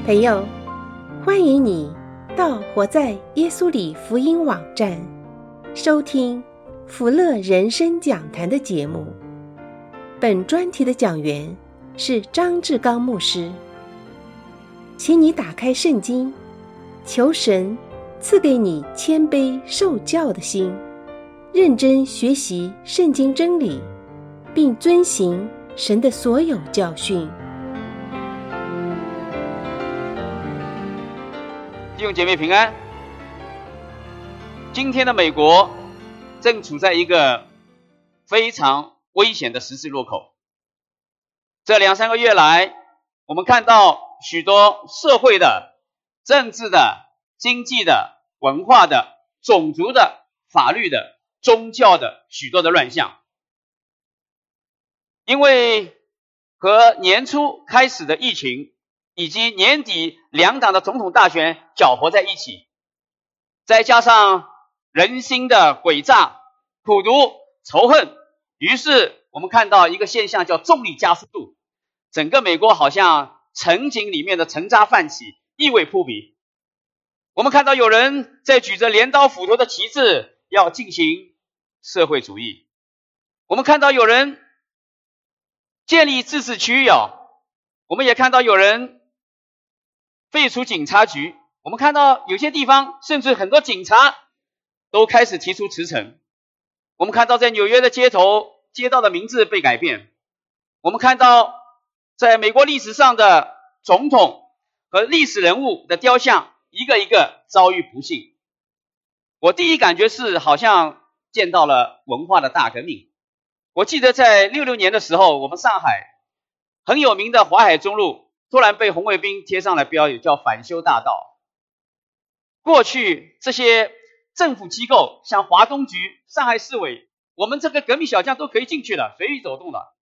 朋友，欢迎你到活在耶稣里福音网站收听福乐人生讲坛的节目。本专题的讲员是张志刚牧师。请你打开圣经，求神赐给你谦卑受教的心，认真学习圣经真理，并遵行神的所有教训。 弟兄姐妹平安。今天的美国正处在一个非常危险的十字路口。这2-3个月来，我们看到许多社会的、政治的、经济的、文化的、种族的、法律的、宗教的许多的乱象。因为和年初开始的疫情以及年底两党的总统大选搅和在一起，再加上人心的诡诈、苦毒、仇恨，于是我们看到一个现象叫重力加速度，整个美国好像城井里面的沉渣泛起，异味扑鼻。我们看到有人在举着镰刀斧头的旗帜要进行社会主义，我们看到有人建立自治区我们也看到有人废除警察局，我们看到有些地方甚至很多警察都开始提出辞呈。我们看到在纽约的街头，街道的名字被改变。我们看到在美国历史上的总统和历史人物的雕像一个一个遭遇不幸。我第一感觉是好像见到了文化的大革命。我记得在66年的时候，我们上海很有名的淮海中路突然被红卫兵贴上了标语，叫反修大道。过去这些政府机构像华东局、上海市委，我们这个革命小将都可以进去了，随意走动了。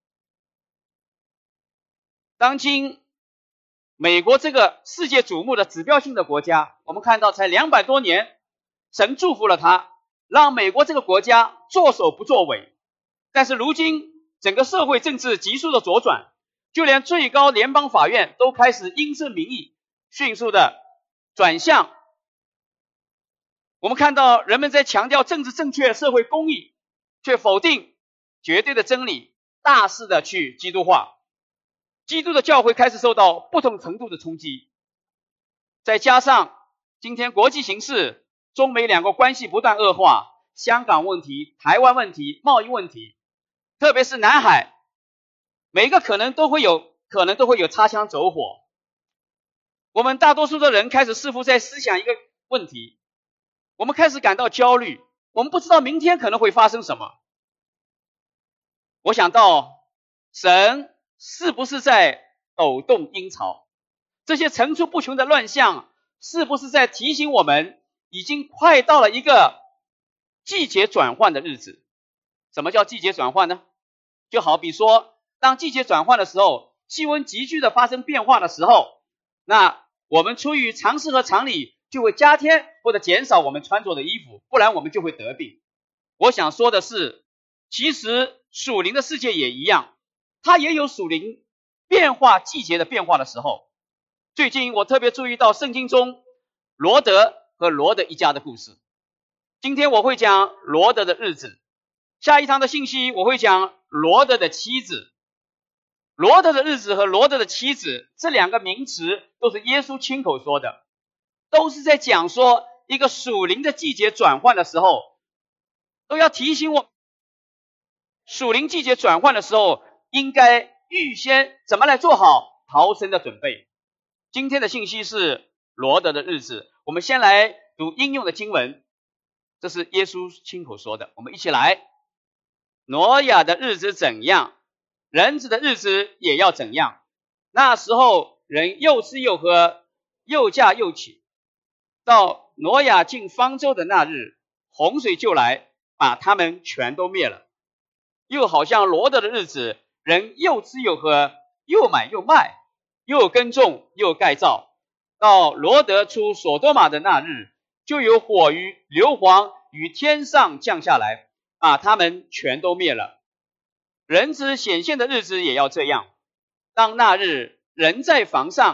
当今美国这个世界瞩目的指标性的国家，我们看到才200多年，神祝福了他，让美国这个国家作首不作尾。但是如今整个社会政治急速的左转，就连最高联邦法院都开始因顺民意迅速的转向。我们看到人们在强调政治正确、社会公义，却否定绝对的真理，大肆的去基督化。基督的教会开始受到不同程度的冲击。再加上今天国际形势，中美两国关系不断恶化，香港问题、台湾问题、贸易问题，特别是南海，每个可能都会有擦枪走火。我们大多数的人开始似乎在思想一个问题，我们开始感到焦虑，我们不知道明天可能会发生什么。我想到神是不是在抖动阴潮？这些层出不穷的乱象是不是在提醒我们已经快到了一个季节转换的日子？什么叫季节转换呢？就好比说当季节转换的时候，气温急剧的发生变化的时候，那我们出于常识和常理就会加添或者减少我们穿着的衣服，不然我们就会得病。我想说的是，其实属灵的世界也一样，它也有属灵变化季节的变化的时候。最近我特别注意到圣经中罗德和罗德一家的故事。今天我会讲罗德的日子，下一堂的信息我会讲罗德的妻子。罗德的日子和罗德的妻子这两个名词都是耶稣亲口说的，都是在讲说一个属灵的季节转换的时候，都要提醒我属灵季节转换的时候应该预先怎么来做好逃生的准备。今天的信息是罗德的日子，我们先来读应用的经文，这是耶稣亲口说的，我们一起来。挪亚的日子怎样，人子的日子也要怎样。那时候人又吃又喝，又嫁又娶。到挪亚进方舟的那日，洪水就来，把他们全都灭了。又好像罗德的日子，人又吃又喝，又买又卖，又耕种又盖造。到罗德出所多玛的那日，就有火与硫磺与天上降下来，把他们全都灭了。人子显现的日子也要这样。当那日，人在房上，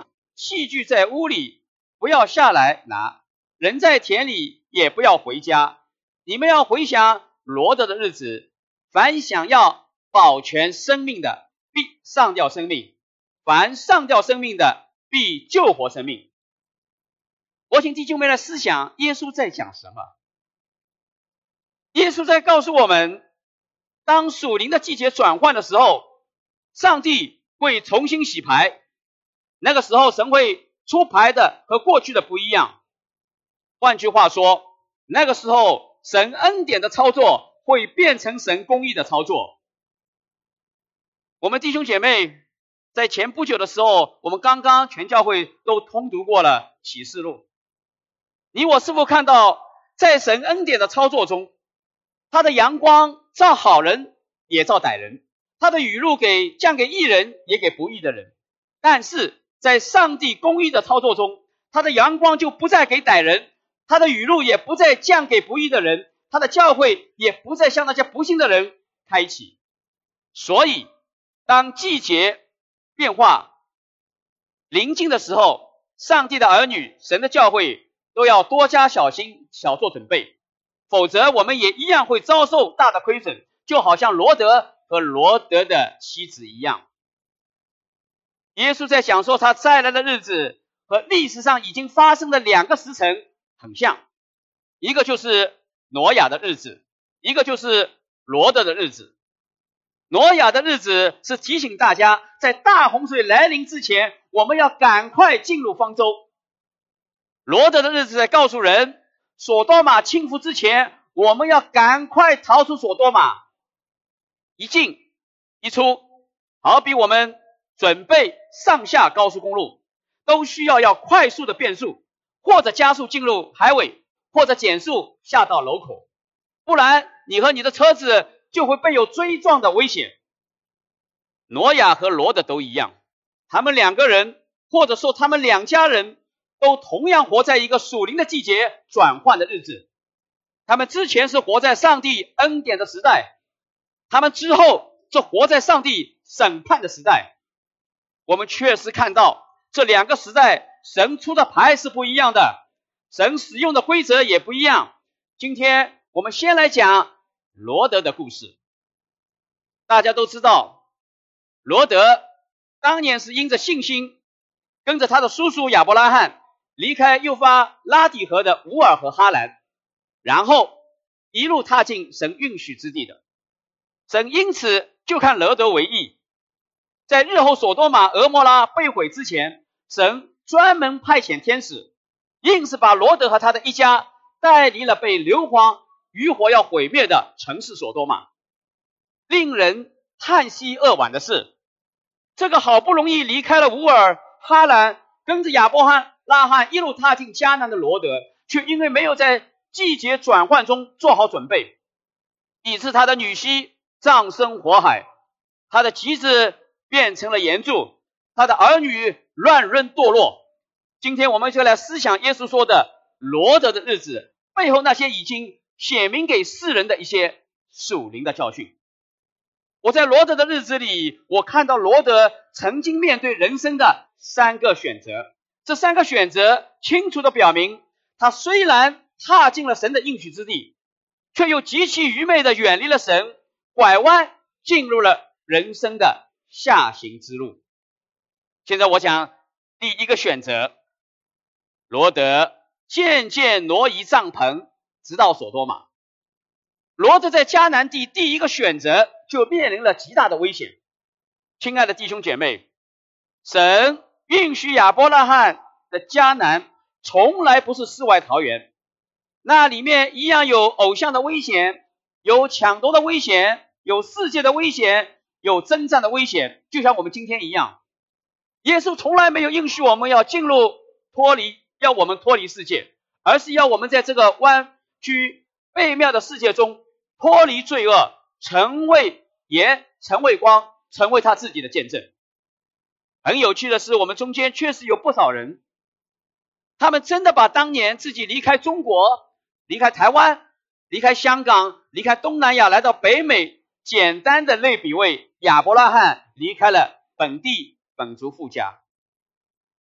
器具在屋里，不要下来拿；人在田里，也不要回家。你们要回想罗得的日子，凡想要保全生命的，必上吊生命；凡上吊生命的，必救活生命。我请弟兄们来思想，耶稣在讲什么？耶稣在告诉我们，当属灵的季节转换的时候，上帝会重新洗牌。那个时候神会出牌的和过去的不一样。换句话说，那个时候神恩典的操作会变成神公义的操作。我们弟兄姐妹在前不久的时候，我们刚刚全教会都通读过了启示录。你我是否看到，在神恩典的操作中，他的阳光照好人也照歹人，他的雨露降给义人也给不义的人。但是在上帝公义的操作中，他的阳光就不再给歹人，他的雨露也不再降给不义的人，他的教会也不再向那些不信的人开启。所以当季节变化临近的时候，上帝的儿女，神的教会都要多加小心，小做准备，否则我们也一样会遭受大的亏损，就好像罗得和罗得的妻子一样。耶稣在讲说他再来的日子和历史上已经发生的两个时辰很像，一个就是挪亚的日子，一个就是罗得的日子。挪亚的日子是提醒大家，在大洪水来临之前，我们要赶快进入方舟。罗得的日子在告诉人，所多玛倾覆之前，我们要赶快逃出所多玛。一进一出，好比我们准备上下高速公路，都需要快速的变速，或者加速进入海尾，或者减速下到楼口，不然你和你的车子就会被有追撞的危险。挪亚和罗得都一样，他们两个人，或者说他们两家人，都同样活在一个属灵的季节转换的日子。他们之前是活在上帝恩典的时代，他们之后是活在上帝审判的时代。我们确实看到这两个时代神出的牌是不一样的，神使用的规则也不一样。今天我们先来讲罗得的故事。大家都知道，罗得当年是因着信心，跟着他的叔叔亚伯拉罕离开幼发拉底河的乌尔和哈兰，然后一路踏进神应许之地的。神因此就看罗得为义。在日后所多玛俄摩拉被毁之前，神专门派遣天使，硬是把罗得和他的一家带离了被硫磺余火要毁灭的城市所多玛。令人叹息扼腕的是，这个好不容易离开了乌尔哈兰，跟着亚伯拉罕一路踏进迦南的罗得，却因为没有在季节转换中做好准备，以致他的女婿葬身火海，他的妻子变成了盐柱，他的儿女乱伦堕落。今天我们就来思想耶稣说的罗得的日子背后那些已经显明给世人的一些属灵的教训。我在罗得的日子里，我看到罗得曾经面对人生的三个选择，这三个选择清楚地表明，他虽然踏进了神的应许之地，却又极其愚昧地远离了神，拐弯进入了人生的下行之路。现在我讲第一个选择，罗得渐渐挪移帐篷，直到所多玛。罗得在迦南地第一个选择就面临了极大的危险。亲爱的弟兄姐妹，神允许亚伯拉罕的迦南从来不是世外桃源，那里面一样有偶像的危险，有抢夺的危险，有世界的危险，有征战的危险，就像我们今天一样。耶稣从来没有应许我们要要我们脱离世界，而是要我们在这个弯曲悖谬的世界中脱离罪恶，成为盐，成为光，成为他自己的见证。很有趣的是，我们中间确实有不少人，他们真的把当年自己离开中国，离开台湾，离开香港，离开东南亚，来到北美，简单的类比为亚伯拉罕离开了本地本族富家。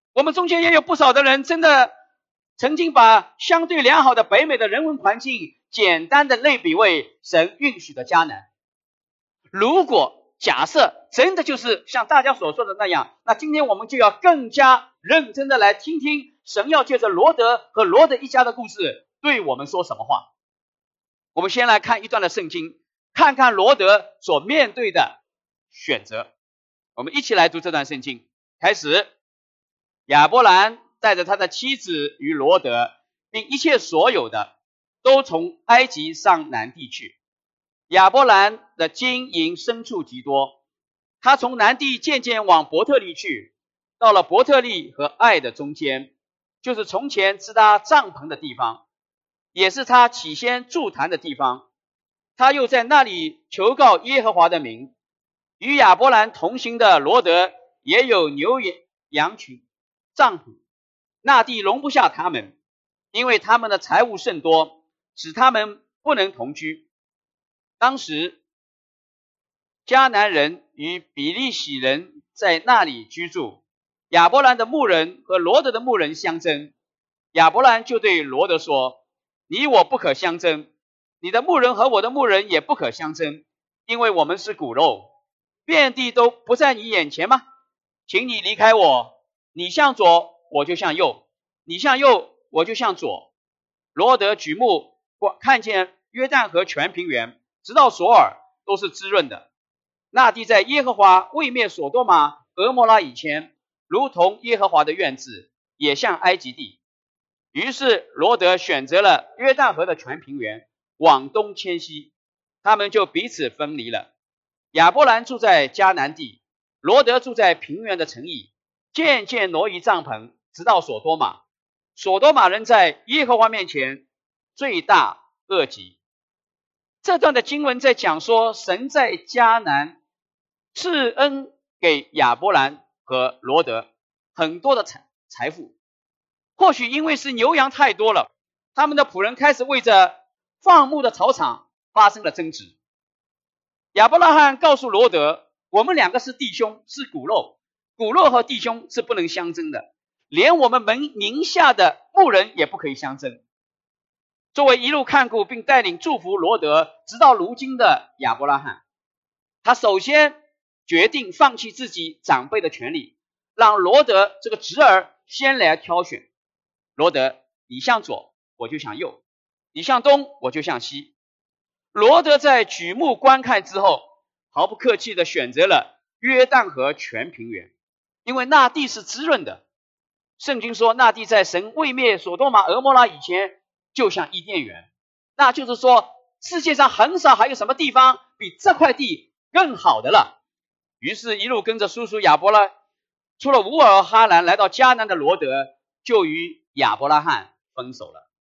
我们中间也有不少的人真的曾经把相对良好的北美的人文环境简单的类比为神允许的迦南。如果假设真的就是像大家所说的那样，那今天我们就要更加认真的来听听神要借着罗德和罗德一家的故事对我们说什么话。我们先来看一段的圣经，看看罗德所面对的选择。我们一起来读这段圣经。开始，亚伯兰带着他的妻子与罗德，并一切所有的，都从埃及上南地去。亚伯兰的金银牲畜极多，他从南地渐渐往伯特利去，到了伯特利和爱的中间，就是从前支搭帐篷的地方，也是他起先筑坛的地方。他又在那里求告耶和华的名。与亚伯兰同行的罗德也有牛羊群、帐篷，那地容不下他们，因为他们的财物甚多，使他们不能同居。当时迦南人与比利洗人在那里居住，亚伯兰的牧人和罗德的牧人相争。亚伯兰就对罗德说：你我不可相争，你的牧人和我的牧人也不可相争，因为我们是骨肉，遍地都不在你眼前吗？请你离开我，你向左我就向右，你向右我就向左。罗德举目看见约旦河全平原，直到索尔，都是滋润的。那地在耶和华未灭所多玛、俄摩拉以前，如同耶和华的院子，也像埃及地。于是罗德选择了约旦河的全平原，往东迁徙，他们就彼此分离了。亚伯兰住在迦南地，罗德住在平原的城邑，渐渐挪移帐篷，直到所多玛。所多玛人在耶和华面前罪大恶极。这段的经文在讲说，神在迦南赐恩给亚伯兰和罗德很多的财富。或许因为是牛羊太多了，他们的仆人开始为着放牧的草场发生了争执。亚伯拉罕告诉罗德，我们两个是弟兄，是骨肉，骨肉和弟兄是不能相争的，连我们名下的牧人也不可以相争。作为一路看顾并带领祝福罗德直到如今的亚伯拉罕，他首先决定放弃自己长辈的权利，让罗德这个侄儿先来挑选。罗德，你向左我就向右，你向东我就向西。罗德在举目观看之后，毫不客气地选择了约旦河全平原，因为那地是滋润的。圣经说，那地在神未灭所多玛、俄摩拉以前，就像伊甸园。那就是说，世界上很少还有什么地方比这块地更好的了。于是一路跟着叔叔亚伯拉，出了乌尔哈兰，来到迦南的罗德就与亚伯拉罕分手了。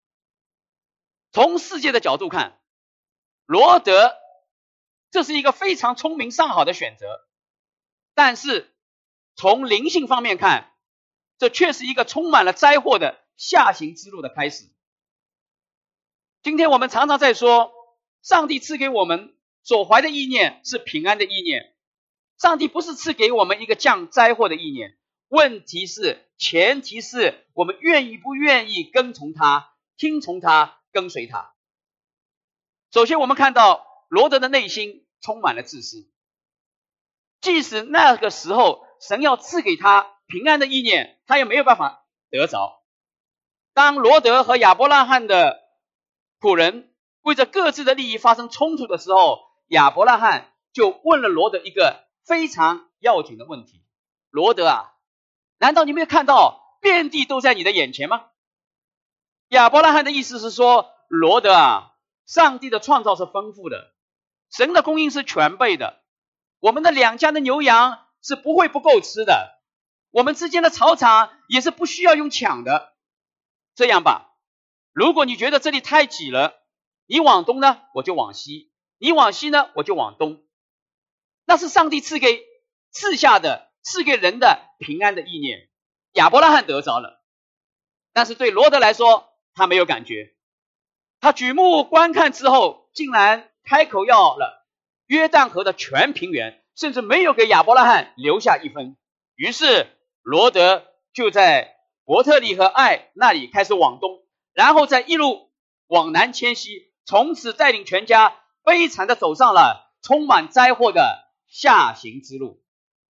从世界的角度看，罗德这是一个非常聪明上好的选择，但是从灵性方面看，这却是一个充满了灾祸的下行之路的开始。今天我们常常在说，上帝赐给我们所怀的意念是平安的意念，上帝不是赐给我们一个降灾祸的意念。问题是，前提是我们愿意不愿意跟从他，听从他，跟随他。首先我们看到罗德的内心充满了自私，即使那个时候神要赐给他平安的意念，他也没有办法得着。当罗德和亚伯拉罕的仆人为着各自的利益发生冲突的时候，亚伯拉罕就问了罗德一个非常要紧的问题：罗德啊，难道你没有看到遍地都在你的眼前吗？亚伯拉罕的意思是说，罗德啊，上帝的创造是丰富的，神的供应是全备的，我们的两家的牛羊是不会不够吃的，我们之间的草场也是不需要用抢的。这样吧，如果你觉得这里太挤了，你往东呢我就往西，你往西呢我就往东。那是上帝赐下的赐给人的平安的意念，亚伯拉罕得着了。但是对罗德来说，他没有感觉。他举目观看之后，竟然开口要了约旦河的全平原，甚至没有给亚伯拉罕留下一分。于是罗德就在伯特利和爱那里开始往东，然后再一路往南迁徙，从此带领全家悲惨地走上了充满灾祸的下行之路。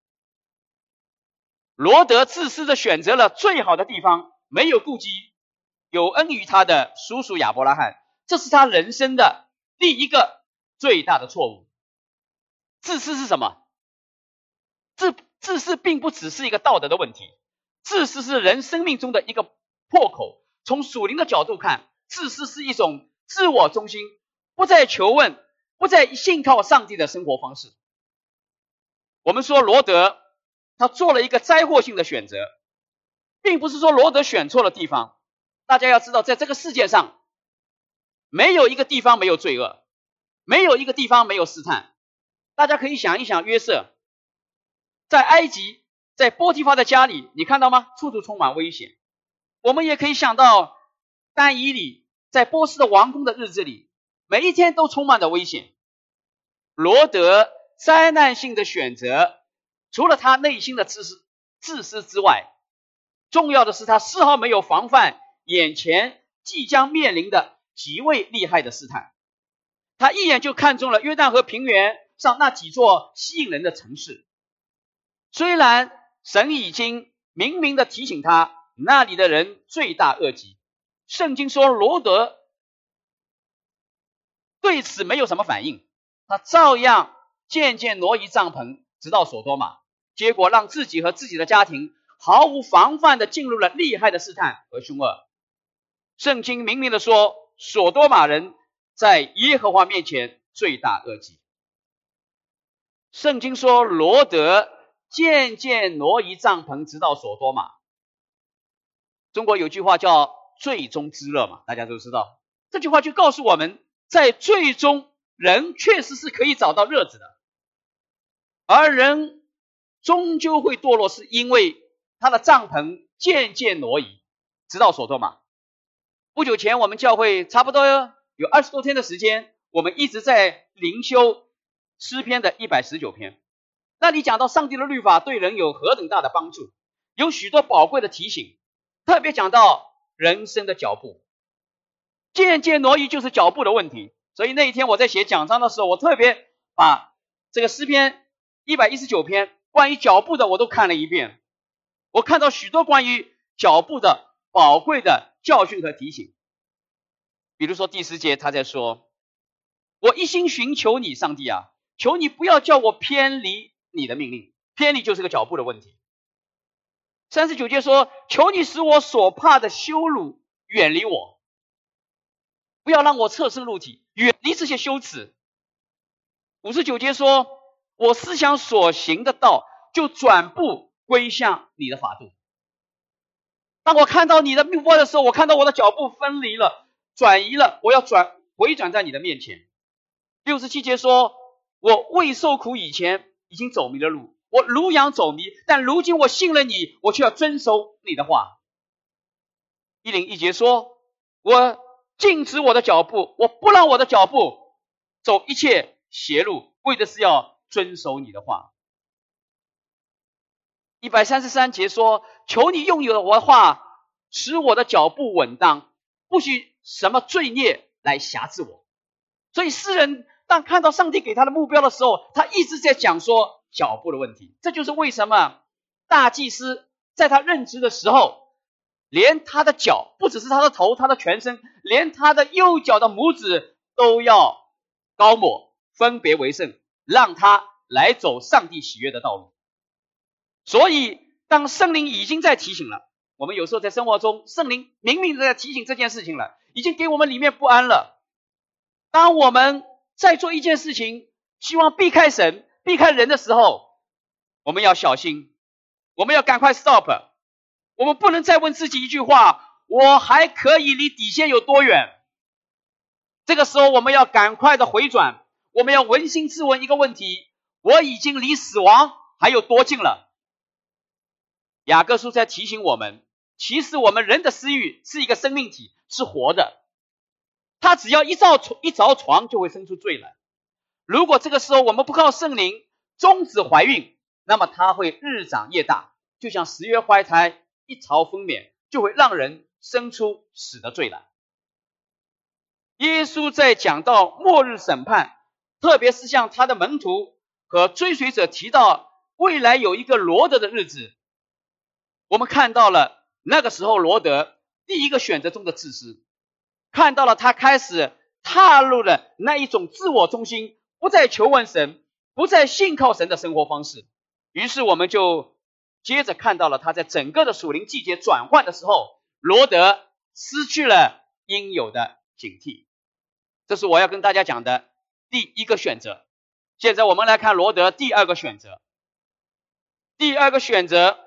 罗德自私地选择了最好的地方，没有顾及有恩于他的叔叔亚伯拉罕，这是他人生的第一个最大的错误。自私是什么？自私并不只是一个道德的问题，自私是人生命中的一个破口。从属灵的角度看，自私是一种自我中心，不再求问，不再信靠上帝的生活方式。我们说罗德他做了一个灾祸性的选择，并不是说罗德选错了地方。大家要知道，在这个世界上没有一个地方没有罪恶，没有一个地方没有试探。大家可以想一想，约瑟在埃及，在波提乏的家里，你看到吗？处处充满危险。我们也可以想到但以理在波斯的王宫的日子里，每一天都充满着危险。罗德灾难性的选择，除了他内心的自私之外，重要的是他丝毫没有防范眼前即将面临的极为厉害的试探。他一眼就看中了约旦河平原上那几座吸引人的城市，虽然神已经明明的提醒他那里的人罪大恶极，圣经说罗德对此没有什么反应，他照样渐渐挪移帐篷直到所多玛，结果让自己和自己的家庭毫无防范的进入了厉害的试探和凶恶。圣经明明的说，所多玛人在耶和华面前罪大恶极。圣经说罗德渐渐挪移帐篷直到所多玛。中国有句话叫罪中之乐嘛，大家都知道。这句话就告诉我们，在罪中人确实是可以找到乐子的，而人终究会堕落，是因为他的帐篷渐渐挪移直到所多玛。不久前我们教会差不多有20多天的时间，我们一直在灵修诗篇的119篇，那里讲到上帝的律法对人有何等大的帮助，有许多宝贵的提醒，特别讲到人生的脚步，渐渐挪移就是脚步的问题。所以那一天我在写讲章的时候，我特别把这个诗篇119篇关于脚步的我都看了一遍，我看到许多关于脚步的宝贵的教训和提醒。比如说第10节他在说，我一心寻求你，上帝啊，求你不要叫我偏离你的命令，偏离就是个脚步的问题。39节说，求你使我所怕的羞辱远离我，不要让我侧身入体，远离这些羞耻。59节说，我思想所行的道，就转步归向你的法度。当我看到你的目标的时候，我看到我的脚步分离了，转移了，我要回转在你的面前。67节说，我未受苦以前已经走迷了路，我如羊走迷，但如今我信了你，我却要遵守你的话。101节说，我禁止我的脚步，我不让我的脚步走一切邪路，为的是要遵守你的话。133节说，求你用我的话使我的脚步稳当，不许什么罪孽来辖制我。所以诗人当看到上帝给他的目标的时候，他一直在讲说脚步的问题。这就是为什么大祭司在他任职的时候，连他的脚，不只是他的头，他的全身，连他的右脚的拇指都要膏抹，分别为圣，让他来走上帝喜悦的道路。所以当圣灵已经在提醒了，我们有时候在生活中，圣灵明明在提醒这件事情了，已经给我们里面不安了。当我们在做一件事情，希望避开神、避开人的时候，我们要小心，我们要赶快 stop。 我们不能再问自己一句话，我还可以离底线有多远？这个时候我们要赶快的回转，我们要扪心自问一个问题，我已经离死亡还有多近了？雅各书在提醒我们，其实我们人的私欲是一个生命体，是活的，它只要一着床就会生出罪来。如果这个时候我们不靠圣灵终止怀孕，那么它会日长夜大，就像10月怀胎一朝分娩，就会让人生出死的罪来。耶稣在讲到末日审判，特别是向他的门徒和追随者提到未来有一个罗德的日子，我们看到了那个时候罗德第一个选择中的自私，看到了他开始踏入了那一种自我中心，不再求问神，不再信靠神的生活方式。于是我们就接着看到了他在整个的属灵季节转换的时候，罗德失去了应有的警惕。这是我要跟大家讲的第一个选择。现在我们来看罗德第二个选择。第二个选择，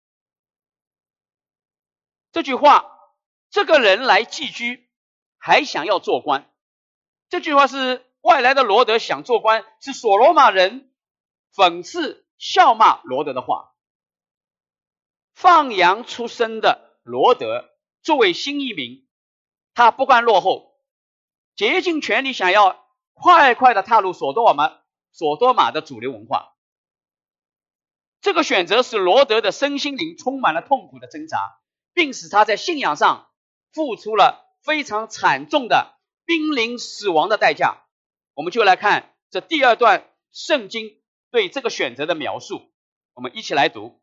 这句话，这个人来寄居，还想要做官。这句话是外来的罗德想做官，是所罗马人讽刺笑骂罗德的话。放羊出身的罗德作为新移民，他不甘落后，竭尽全力想要快快的踏入所多玛的主流文化。这个选择使罗德的身心灵充满了痛苦的挣扎，并使他在信仰上付出了非常惨重的濒临死亡的代价。我们就来看这第二段圣经对这个选择的描述，我们一起来读。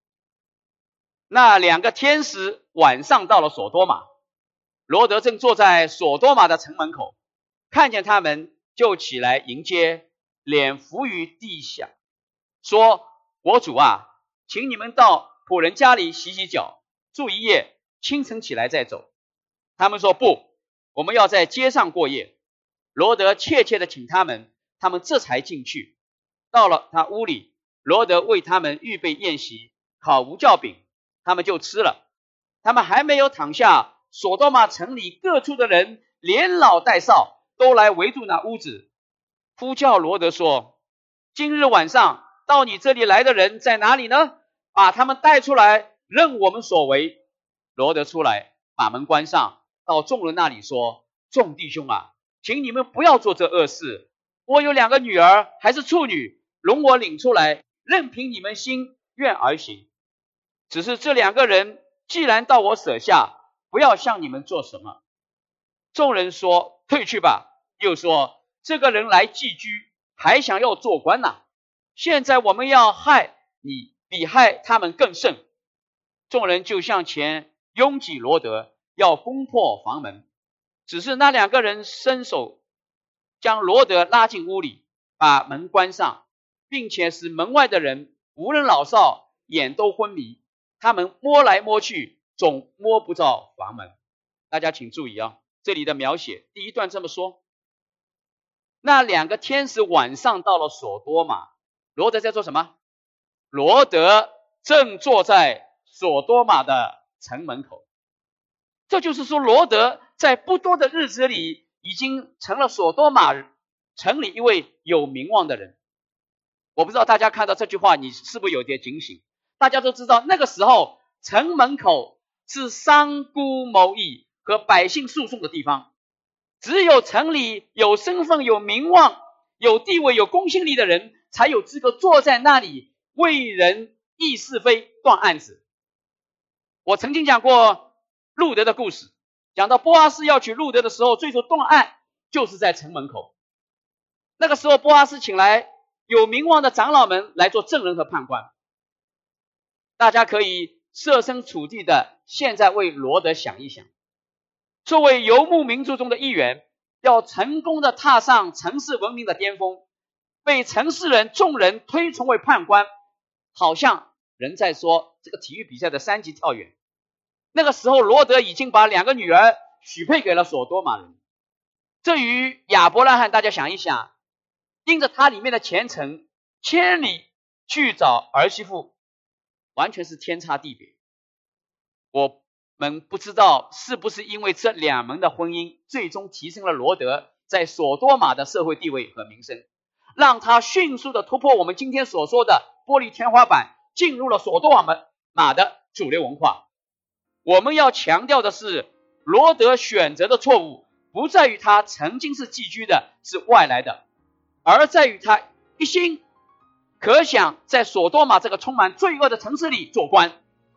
那两个天使晚上到了所多玛，罗德正坐在所多玛的城门口，看见他们就起来迎接，脸伏于地下，说：我主啊，请你们到仆人家里洗洗脚，住一夜，清晨起来再走。他们说：不，我们要在街上过夜。罗德切切地请他们，他们这才进去。到了他屋里，罗德为他们预备宴席，烤无酵饼，他们就吃了。他们还没有躺下，所多玛城里各处的人连老带少都来围住那屋子，呼叫罗德说：今日晚上到你这里来的人在哪里呢？把他们带出来，任我们所为。罗德出来，把门关上，到众人那里说：众弟兄啊，请你们不要做这恶事。我有2个女儿，还是处女，容我领出来，任凭你们心愿而行。只是这2个人既然到我舍下，不要向你们做什么。众人说：退去吧。又说：这个人来寄居，还想要做官哪？现在我们要害你，比害他们更甚。众人就向前拥挤罗德，要攻破房门。只是那2个人伸手将罗德拉进屋里，把门关上，并且使门外的人无论老少眼都昏迷，他们摸来摸去，总摸不着房门。大家请注意啊，这里的描写，第一段这么说：那2个天使晚上到了所多玛，罗德在做什么？罗德正坐在所多玛的城门口。这就是说，罗德在不多的日子里已经成了所多玛城里一位有名望的人。我不知道大家看到这句话你是不是有点警醒。大家都知道那个时候城门口是商贾谋议和百姓诉讼的地方，只有城里有身份有名望有地位有公信力的人才有资格坐在那里为人议是非断案子。我曾经讲过路德的故事，讲到波阿斯要娶路德的时候，最初断案就是在城门口。那个时候波阿斯请来有名望的长老们来做证人和判官。大家可以设身处地的现在为罗德想一想，作为游牧民族中的一员，要成功的踏上城市文明的巅峰，被城市人众人推崇为判官，好像人在说这个体育比赛的3级跳远。那个时候罗德已经把2个女儿许配给了所多玛人。这与亚伯拉罕，大家想一想，因着他里面的虔诚，千里去找儿媳妇，完全是天差地别。我们不知道是不是因为这2门的婚姻最终提升了罗德在所多玛的社会地位和名声，让他迅速的突破我们今天所说的玻璃天花板，进入了所多玛的主流文化。我们要强调的是，罗德选择的错误不在于他曾经是寄居的，是外来的，而在于他一心可想在所多玛这个充满罪恶的城市里做官。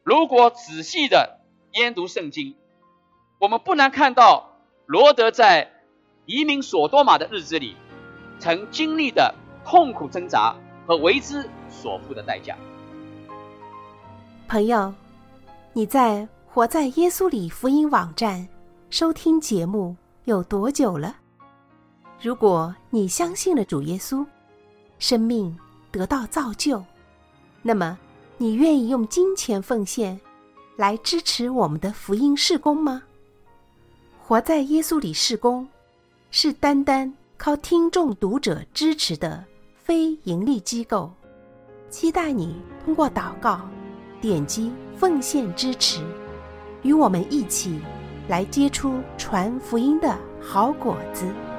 如果仔细的研读圣经，我们不难看到罗德在移民索多玛的日子里曾经历的痛苦挣扎和为之所付的代价。 朋友，你在活在耶稣里福音网站收听节目有多久了？如果你相信了主耶稣，生命得到造就，那么你愿意用金钱奉献来支持我们的福音事工吗？活在耶稣里事工是单单靠听众读者支持的非盈利机构，期待你通过祷告点击奉献支持，与我们一起来结出传福音的好果子。